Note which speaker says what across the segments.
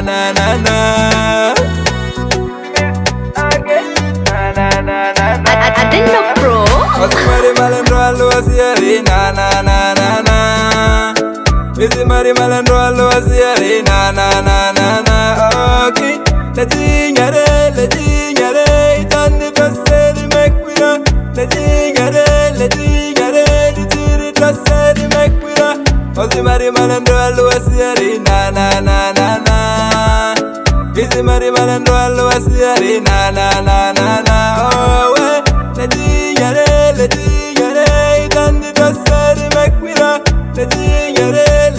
Speaker 1: na na na.
Speaker 2: I didn't know, bro.
Speaker 1: Mari malandro allo asiari na na na na na. Busy mari malandro allo asiari na na na na na. Okay, let's sing it, turn the dust make we run. Let's sing it, the dust make we run. Busy mari malandro allo asiari na na na na na. Busy mari malandro allo asiari na na na na na. Oh, let's sing it, turn the dust make we run. Let's sing it,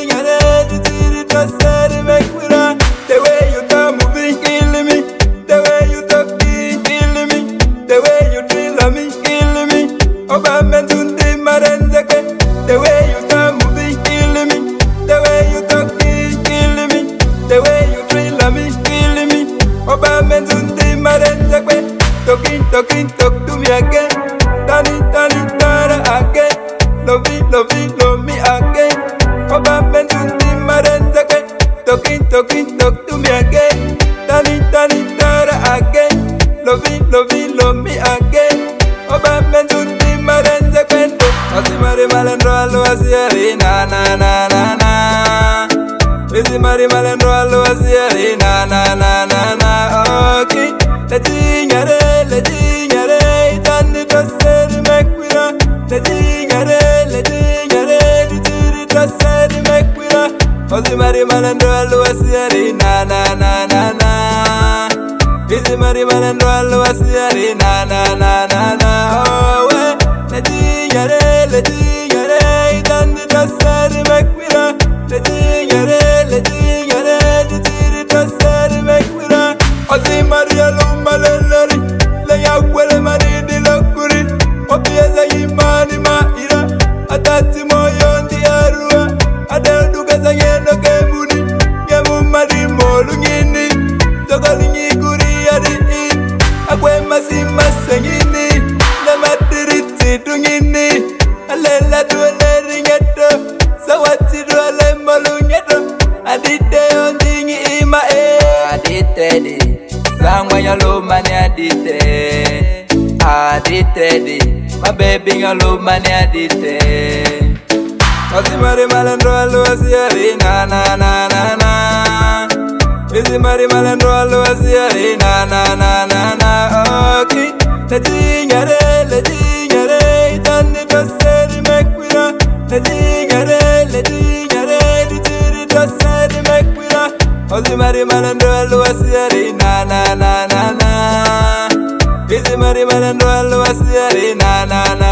Speaker 1: the dust make we run. The way you talk moving killing me, the way you talk killing me, the way you drill me killing me. Obama Tundi Marenzake, the way you talk moving killing me, the way you talk killing me, the way you drill me killing me. Obama Tundi Marenzake, talk to me again. Tani, tara again. Love me again. Obama Tundi Marenzake, talk to me again. Tani, tara again. Love me again. Obama Tundi Marenzake, Osimari malandro allo asiari na na na na na. Osimari malandro allo asiari na na na na na. Okay, let's sing it, turn the dust make we run. Let's sing it, the dust make we run. Osimari malandro allo asiari na na na na na. Osimari malandro allo asiari na na na na na. Oh, let's sing it, turn the dust make we run. Let's sing it, the dust make we run. Osimari allo malandari, le yakwele mani di lokuri. Obieza imani maira, atati moyo ndi arua. Adeduka sa yendo kemuni, yemu mari molu ngini. Tokali ngiguri adi in, akwe masima sengini. Le matiriti tungini, alela duele ringeto. Sawati duele molu ngeto, adite ondingi ima adite di. Sangwa yalo mani adite, my baby yalo mani adite. Osimari malandro allo asiari na na na na na. Osimari malandro allo asiari na na na na na. Okay, let's sing it, turn the dust make we run. Let's sing it, the dust make we run. Osimari malandro allo asiari na na na na na. Osimari malandro allo asiari na na na.